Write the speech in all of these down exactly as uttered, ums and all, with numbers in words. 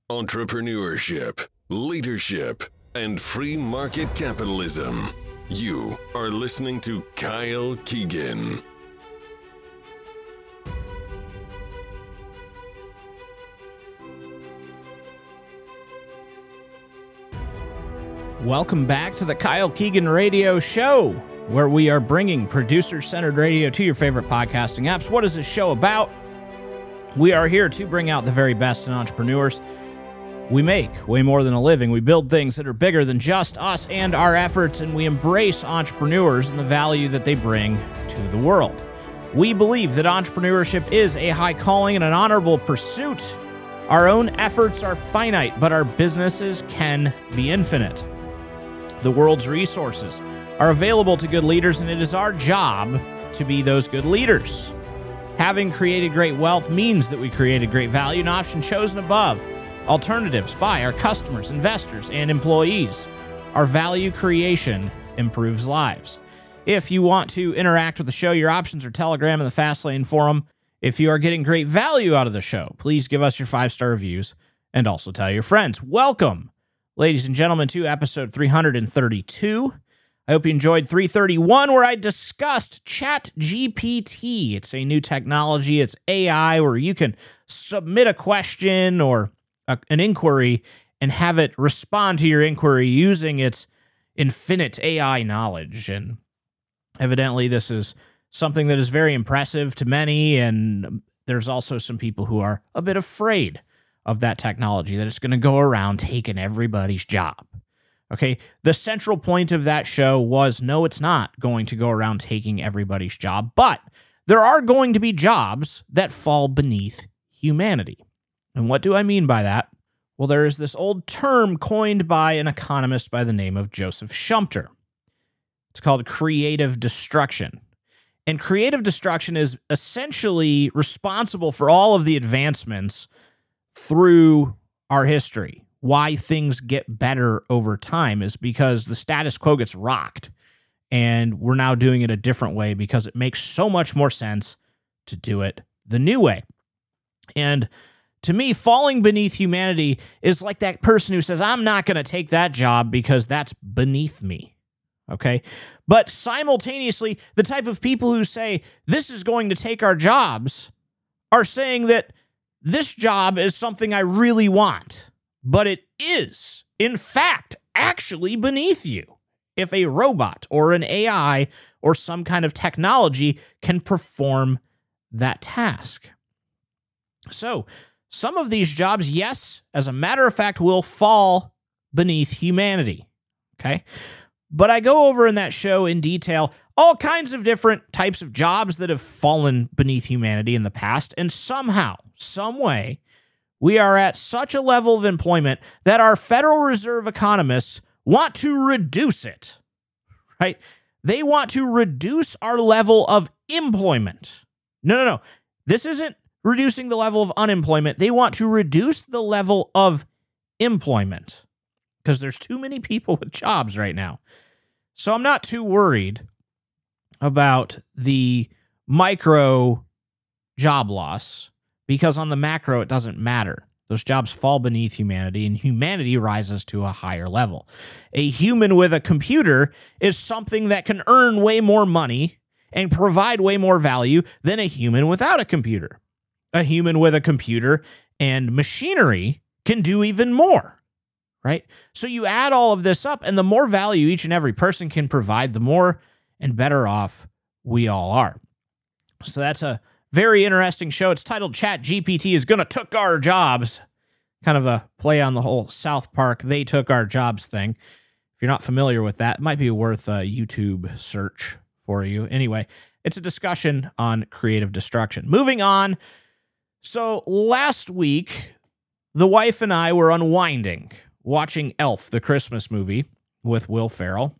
entrepreneurship, leadership, and free market capitalism. You are listening to Kyle Keegan. Welcome back to the Kyle Keegan Radio Show, where we are bringing producer-centered radio to your favorite podcasting apps. What is this show about? We are here to bring out the very best in entrepreneurs. We make way more than a living. We build things that are bigger than just us and our efforts, and we embrace entrepreneurs and the value that they bring to the world. We believe that entrepreneurship is a high calling and an honorable pursuit. Our own efforts are finite, but our businesses can be infinite. The world's resources are available to good leaders, and it is our job to be those good leaders. Having created great wealth means that we created great value, an option chosen above alternatives by our customers, investors, and employees. Our value creation improves lives. If you want to interact with the show, your options are Telegram and the Fastlane Forum. If you are getting great value out of the show, please give us your five-star reviews and also tell your friends. Welcome, ladies and gentlemen, to episode three thirty-two. I hope you enjoyed three thirty-one, where I discussed ChatGPT. It's a new technology. It's A I where you can submit a question or a, an inquiry and have it respond to your inquiry using its infinite A I knowledge. And evidently, this is something that is very impressive to many, and there's also some people who are a bit afraid of that technology, that it's going to go around taking everybody's job. Okay, the central point of that show was, no, it's not going to go around taking everybody's job, but there are going to be jobs that fall beneath humanity. And what do I mean by that? Well, there is this old term coined by an economist by the name of Joseph Schumpeter. It's called creative destruction. And creative destruction is essentially responsible for all of the advancements through our history. Why things get better over time is because the status quo gets rocked, and we're now doing it a different way because it makes so much more sense to do it the new way. And to me, falling beneath humanity is like that person who says, I'm not going to take that job because that's beneath me. Okay. But simultaneously, the type of people who say this is going to take our jobs are saying that this job is something I really want, but it is, in fact, actually beneath you. If a robot or an A I or some kind of technology can perform that task. So, some of these jobs, yes, as a matter of fact, will fall beneath humanity. Okay? But I go over in that show in detail all kinds of different types of jobs that have fallen beneath humanity in the past, and somehow, some way, we are at such a level of employment that our Federal Reserve economists want to reduce it, right? They want to reduce our level of employment. No, no, no. This isn't reducing the level of unemployment. They want to reduce the level of employment because there's too many people with jobs right now. So I'm not too worried about the micro job loss, because on the macro, it doesn't matter. Those jobs fall beneath humanity, and humanity rises to a higher level. A human with a computer is something that can earn way more money and provide way more value than a human without a computer. A human with a computer and machinery can do even more, right? So you add all of this up, and the more value each and every person can provide, the more and better off we all are. So that's a very interesting show. It's titled ChatGPT is Gonna Took Our Jobs. Kind of a play on the whole South Park, they took our jobs thing. If you're not familiar with that, it might be worth a YouTube search for you. Anyway, it's a discussion on creative destruction. Moving on. So last week, the wife and I were unwinding, watching Elf, the Christmas movie with Will Ferrell.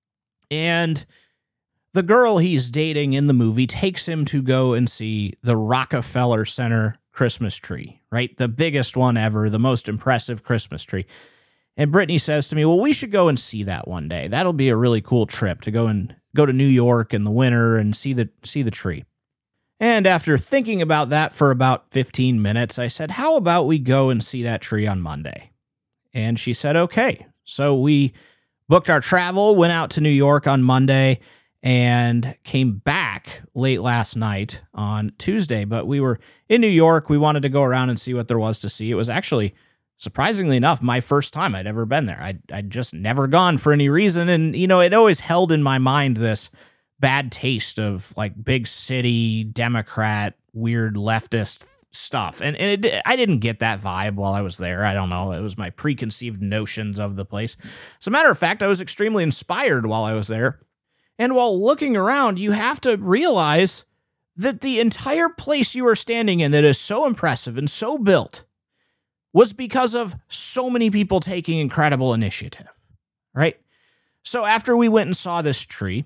And the girl he's dating in the movie takes him to go and see the Rockefeller Center Christmas tree, right? The biggest one ever, the most impressive Christmas tree. And Brittany says to me, well, we should go and see that one day. That'll be a really cool trip to go and go to New York in the winter and see the see the tree. And after thinking about that for about fifteen minutes, I said, how about we go and see that tree on Monday? And she said, okay. So we booked our travel, went out to New York on Monday, and came back late last night on Tuesday. But we were in New York. We wanted to go around and see what there was to see. It was actually, surprisingly enough, my first time I'd ever been there. I'd, I'd just never gone for any reason. And, you know, it always held in my mind this bad taste of like big city, Democrat, weird leftist stuff. And, and it, I didn't get that vibe while I was there. I don't know. It was my preconceived notions of the place. As a matter of fact, I was extremely inspired while I was there. And while looking around, you have to realize that the entire place you are standing in that is so impressive and so built was because of so many people taking incredible initiative, right? So after we went and saw this tree,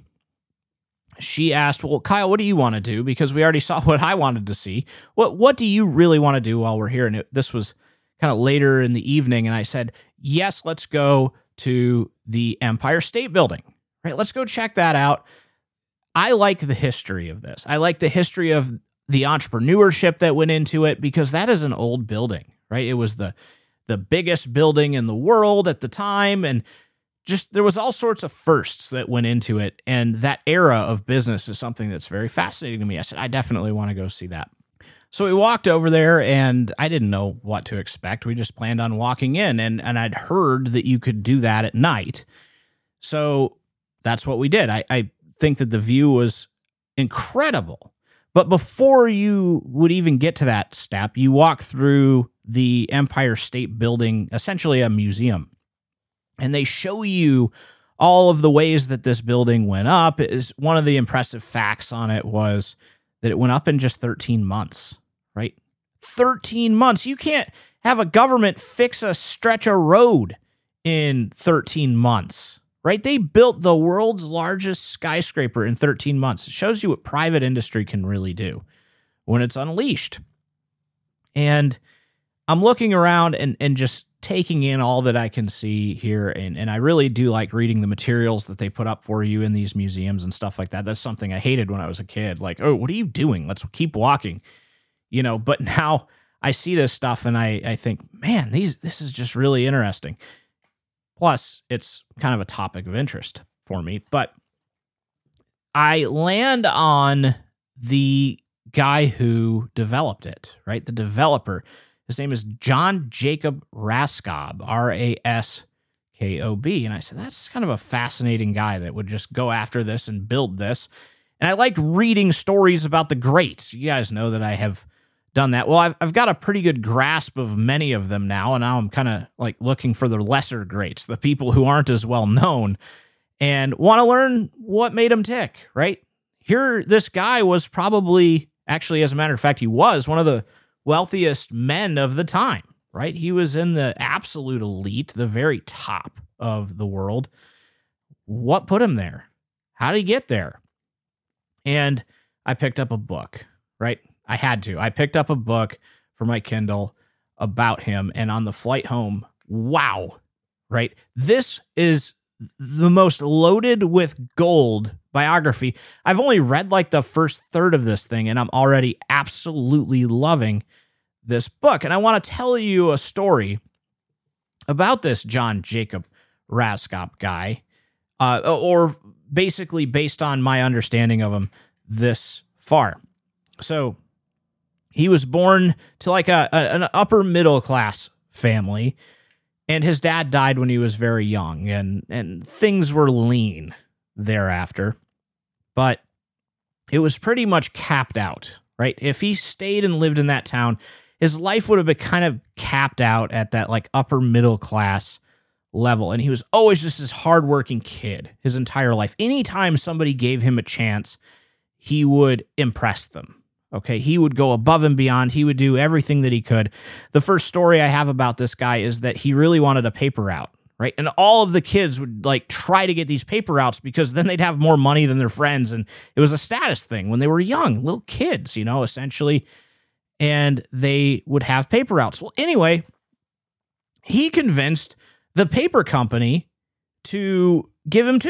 she asked, well, Kyle, what do you want to do? Because we already saw what I wanted to see. What what do you really want to do while we're here? And it, this was kind of later in the evening. And I said, yes, let's go to the Empire State Building, right? Let's go check that out. I like the history of this. I like the history of the entrepreneurship that went into it, because that is an old building, right? It was the the biggest building in the world at the time. And just there was all sorts of firsts that went into it. And that era of business is something that's very fascinating to me. I said, I definitely want to go see that. So we walked over there, and I didn't know what to expect. We just planned on walking in, and, and I'd heard that you could do that at night. So that's what we did. I, I think that the view was incredible. But before you would even get to that step, you walk through the Empire State Building, essentially a museum. And they show you all of the ways that this building went up. Is one of the impressive facts on it was that it went up in just thirteen months, right? thirteen months. You can't have a government fix a stretch of road in thirteen months, right? They built the world's largest skyscraper in thirteen months. It shows you what private industry can really do when it's unleashed. And I'm looking around and, and just taking in all that I can see here. And, and I really do like reading the materials that they put up for you in these museums and stuff like that. That's something I hated when I was a kid. Like, oh, what are you doing? Let's keep walking, you know, but now I see this stuff and I, I think, man, these, this is just really interesting. Plus it's kind of a topic of interest for me, but I land on the guy who developed it, right? The developer. His name is John Jacob Raskob, R A S K O B. And I said, that's kind of a fascinating guy that would just go after this and build this. And I like reading stories about the greats. You guys know that I have done that. Well, I've, I've got a pretty good grasp of many of them now. And now I'm kind of like looking for the lesser greats, the people who aren't as well known, and want to learn what made them tick, right? Here, this guy was probably, actually, as a matter of fact, he was one of the wealthiest men of the time, right? He was in the absolute elite, the very top of the world. What put him there? How did he get there? And I picked up a book, right? I had to. I picked up a book for my Kindle about him, and on the flight home, wow, right? This is the most loaded with gold biography. I've only read like the first third of this thing, and I'm already absolutely loving this book. And I want to tell you a story about this John Jacob Raskob guy, uh, or basically based on my understanding of him this far. So he was born to like a, a an upper middle class family, and his dad died when he was very young, and and things were lean thereafter. But it was pretty much capped out, right? If he stayed and lived in that town, his life would have been kind of capped out at that like upper middle class level. And he was always just this hardworking kid his entire life. Anytime somebody gave him a chance, he would impress them. Okay, he would go above and beyond. He would do everything that he could. The first story I have about this guy is that he really wanted a paper route, right? And all of the kids would like try to get these paper routes because then they'd have more money than their friends. And it was a status thing when they were young, little kids, you know, essentially. And they would have paper routes. Well, anyway, he convinced the paper company to give him two,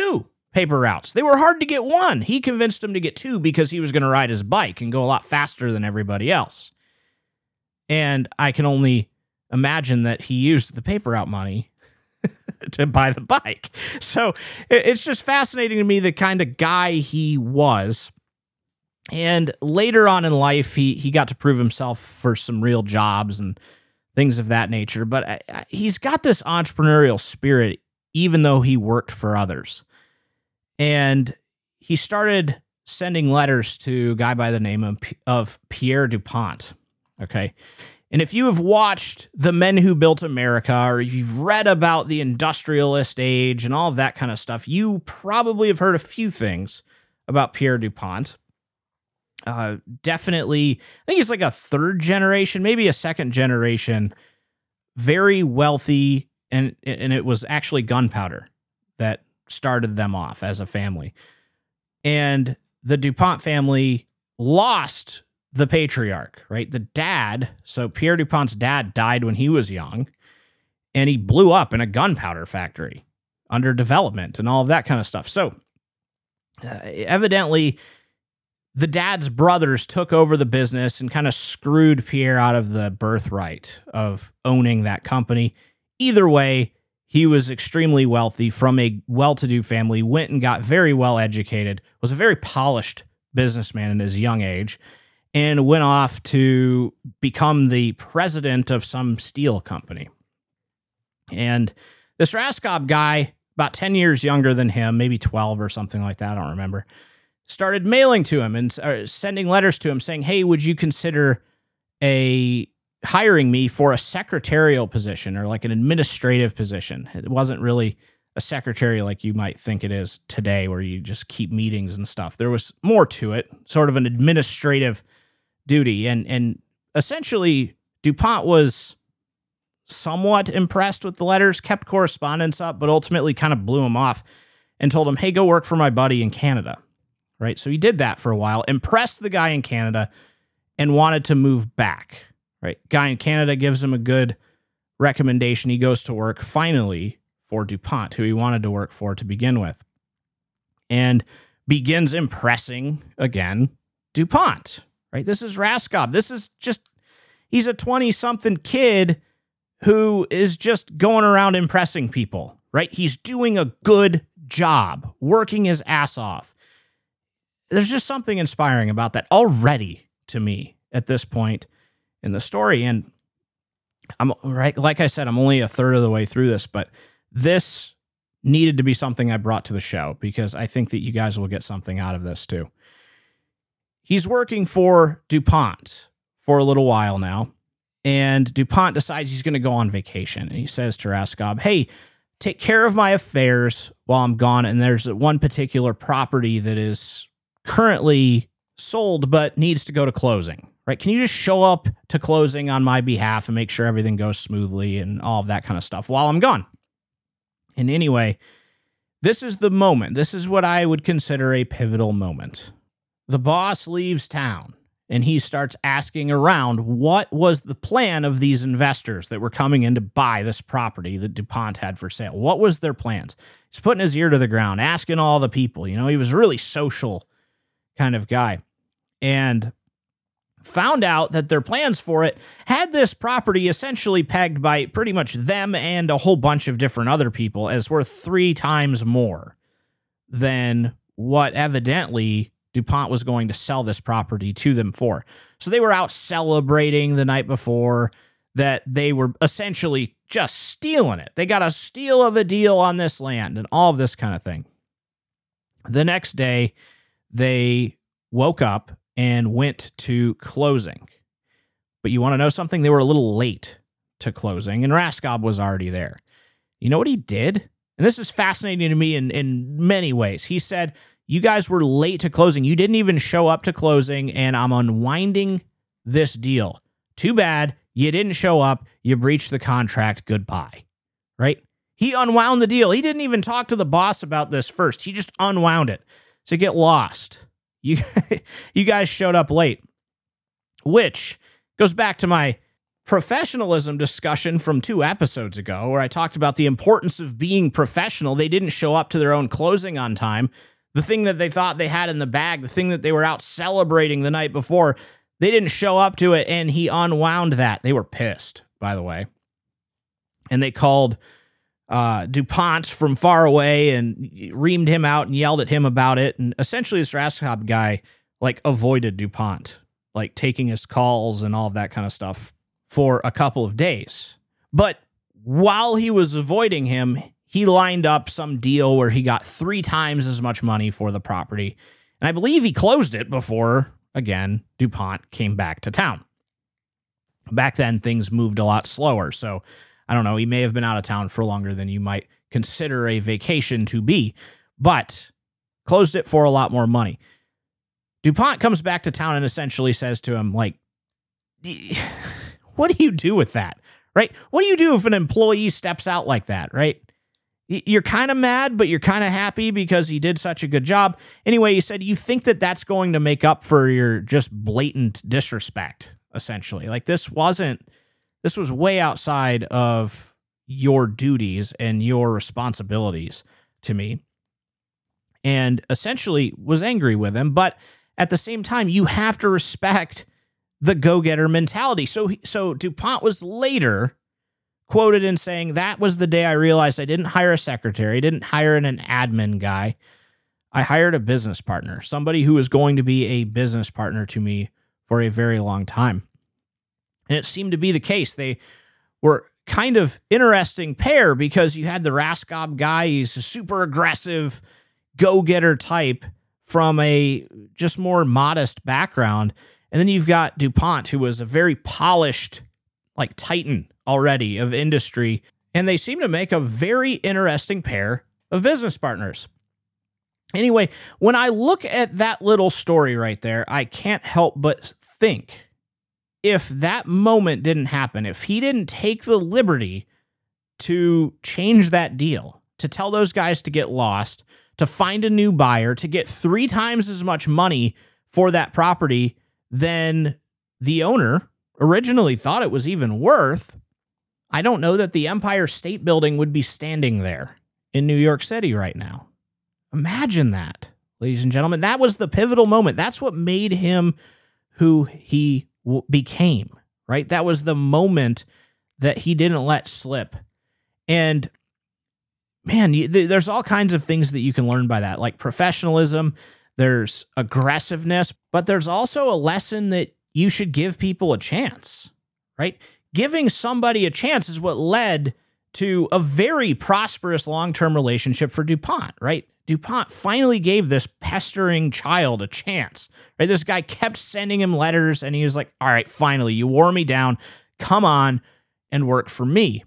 paper routes. They were hard to get one. He convinced him to get two because he was going to ride his bike and go a lot faster than everybody else. And I can only imagine that he used the paper route money to buy the bike. So it's just fascinating to me the kind of guy he was. And later on in life, he he got to prove himself for some real jobs and things of that nature. But I, I, he's got this entrepreneurial spirit, even though he worked for others. And he started sending letters to a guy by the name of, of Pierre DuPont. Okay. And if you have watched The Men Who Built America, or if you've read about the industrialist age and all of that kind of stuff, you probably have heard a few things about Pierre DuPont. Uh, definitely, I think he's like a third generation, maybe a second generation, very wealthy, and and it was actually gunpowder that started them off as a family. And the DuPont family lost the patriarch, right? The dad, so Pierre DuPont's dad died when he was young, and he blew up in a gunpowder factory under development and all of that kind of stuff. So uh, evidently, the dad's brothers took over the business and kind of screwed Pierre out of the birthright of owning that company. Either way, he was extremely wealthy from a well-to-do family, went and got very well educated, was a very polished businessman in his young age, and went off to become the president of some steel company. And this Raskob guy, about ten years younger than him, maybe twelve or something like that, I don't remember, started mailing to him and uh, sending letters to him saying, hey, would you consider a hiring me for a secretarial position or like an administrative position? It wasn't really a secretary like you might think it is today, where you just keep meetings and stuff. There was more to it, sort of an administrative duty. And, and essentially, DuPont was somewhat impressed with the letters, kept correspondence up, but ultimately kind of blew him off and told him, hey, go work for my buddy in Canada. Right, so he did that for a while, impressed the guy in Canada, and wanted to move back. Right, guy in Canada gives him a good recommendation. He goes to work finally for DuPont, who he wanted to work for to begin with, and begins impressing again DuPont. Right, this is Raskob. This is just, he's a twenty-something kid who is just going around impressing people. Right, he's doing a good job, working his ass off. There's just something inspiring about that already to me at this point in the story. And I'm right, like I said, I'm only a third of the way through this, but this needed to be something I brought to the show because I think that you guys will get something out of this too. He's working for DuPont for a little while now, and DuPont decides he's going to go on vacation. And he says to Raskob, hey, take care of my affairs while I'm gone. And there's one particular property that is currently sold but needs to go to closing, right? Can you just show up to closing on my behalf and make sure everything goes smoothly and all of that kind of stuff while I'm gone? And anyway, this is the moment. This is what I would consider a pivotal moment. The boss leaves town and he starts asking around what was the plan of these investors that were coming in to buy this property that DuPont had for sale. What was their plans? He's putting his ear to the ground, asking all the people. You know, he was a really social kind of guy, and found out that their plans for it had this property essentially pegged by pretty much them and a whole bunch of different other people as worth three times more than what evidently DuPont was going to sell this property to them for. So they were out celebrating the night before that they were essentially just stealing it. They got a steal of a deal on this land and all of this kind of thing. The next day, they woke up and went to closing. But you want to know something? They were a little late to closing, and Raskob was already there. You know what he did? And this is fascinating to me in, in many ways. He said, you guys were late to closing. You didn't even show up to closing, and I'm unwinding this deal. Too bad you didn't show up. You breached the contract. Goodbye. Right? He unwound the deal. He didn't even talk to the boss about this first. He just unwound it. To get lost. You, you guys showed up late, which goes back to my professionalism discussion from two episodes ago where I talked about the importance of being professional. They didn't show up to their own closing on time. The thing that they thought they had in the bag, the thing that they were out celebrating the night before, they didn't show up to it, and he unwound that. They were pissed, by the way. And they called uh, DuPont from far away and reamed him out and yelled at him about it. And essentially, this Raskob guy, like, avoided DuPont, like, taking his calls and all of that kind of stuff for a couple of days. But while he was avoiding him, he lined up some deal where he got three times as much money for the property. And I believe he closed it before, again, DuPont came back to town. Back then, things moved a lot slower. So, I don't know, he may have been out of town for longer than you might consider a vacation to be, but closed it for a lot more money. DuPont comes back to town and essentially says to him, like, what do you do with that, right? What do you do if an employee steps out like that, right? You're kind of mad, but you're kind of happy because he did such a good job. Anyway, he said, you think that that's going to make up for your just blatant disrespect, essentially. Like, this wasn't, this was way outside of your duties and your responsibilities to me. And essentially was angry with him. But at the same time, you have to respect the go-getter mentality. So, so DuPont was later quoted in saying, that was the day I realized I didn't hire a secretary, I didn't hire an, an admin guy. I hired a business partner, somebody who was going to be a business partner to me for a very long time. And it seemed to be the case. They were kind of interesting pair because you had the Raskob guy, he's a super aggressive go-getter type from a just more modest background. And then you've got DuPont, who was a very polished, like, titan already of industry. And they seem to make a very interesting pair of business partners. Anyway, when I look at that little story right there, I can't help but think, if that moment didn't happen, if he didn't take the liberty to change that deal, to tell those guys to get lost, to find a new buyer, to get three times as much money for that property than the owner originally thought it was even worth, I don't know that the Empire State Building would be standing there in New York City right now. Imagine that, ladies and gentlemen. That was the pivotal moment. That's what made him who he w- became, right? That was the moment that he didn't let slip. And man, you, th- there's all kinds of things that you can learn by that, like professionalism, there's aggressiveness, but there's also a lesson that you should give people a chance, right? Giving somebody a chance is what led to a very prosperous long-term relationship for DuPont, right? DuPont finally gave this pestering child a chance, right? This guy kept sending him letters, and he was like, all right, finally, you wore me down. Come on and work for me.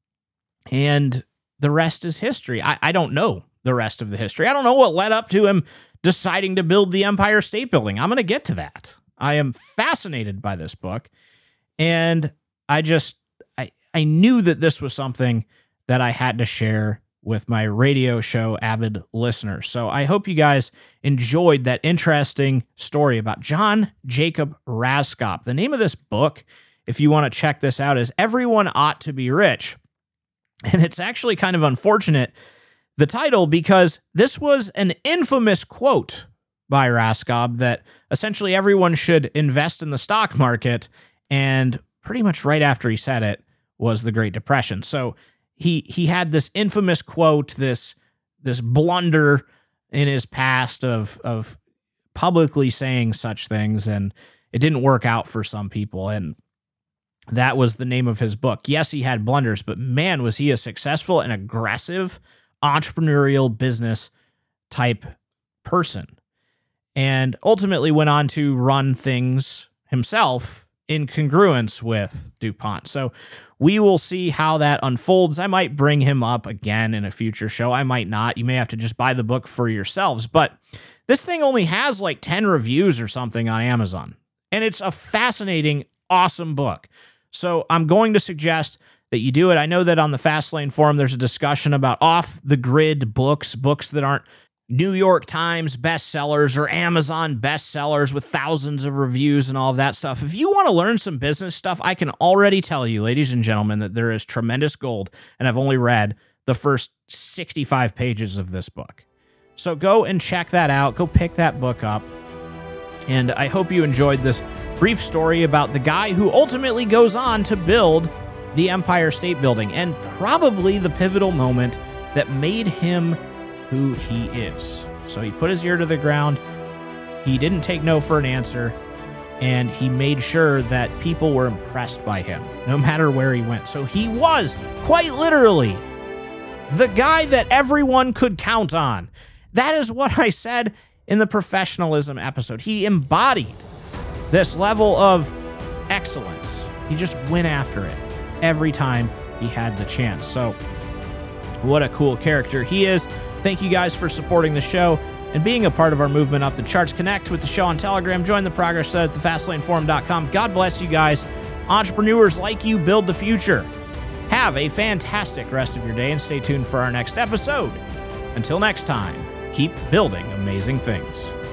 And the rest is history. I, I don't know the rest of the history. I don't know what led up to him deciding to build the Empire State Building. I'm going to get to that. I am fascinated by this book, and I just, I, I knew that this was something that I had to share with my radio show avid listeners. So I hope you guys enjoyed that interesting story about John Jacob Raskob. The name of this book, if you want to check this out, is Everyone Ought to Be Rich. And it's actually kind of unfortunate, the title, because this was an infamous quote by Raskob that essentially everyone should invest in the stock market. And pretty much right after he said it was the Great Depression. So he he had this infamous quote, this this blunder in his past of of publicly saying such things, and it didn't work out for some people. And that was the name of his book. Yes, he had blunders, but man, was he a successful and aggressive entrepreneurial business type person. And ultimately went on to run things himself in congruence with DuPont. So we will see how that unfolds. I might bring him up again in a future show. I might not. You may have to just buy the book for yourselves. But this thing only has like ten reviews or something on Amazon. And it's a fascinating, awesome book. So I'm going to suggest that you do it. I know that on the Fastlane forum, there's a discussion about off-the-grid books, books that aren't New York Times bestsellers or Amazon bestsellers with thousands of reviews and all of that stuff. If you want to learn some business stuff, I can already tell you, ladies and gentlemen, that there is tremendous gold, and I've only read the first sixty-five pages of this book. So go and check that out. Go pick that book up. And I hope you enjoyed this brief story about the guy who ultimately goes on to build the Empire State Building, and probably the pivotal moment that made him who he is. So he put his ear to the ground. He didn't take no for an answer. And he made sure that people were impressed by him, no matter where he went. So he was, quite literally, the guy that everyone could count on. That is what I said in the professionalism episode. He embodied this level of excellence. He just went after it every time he had the chance. So what a cool character he is. Thank you guys for supporting the show and being a part of our movement up the charts. Connect with the show on Telegram. Join the progress thread at the fastlane forum dot com. God bless you guys. Entrepreneurs like you build the future. Have a fantastic rest of your day and stay tuned for our next episode. Until next time, keep building amazing things.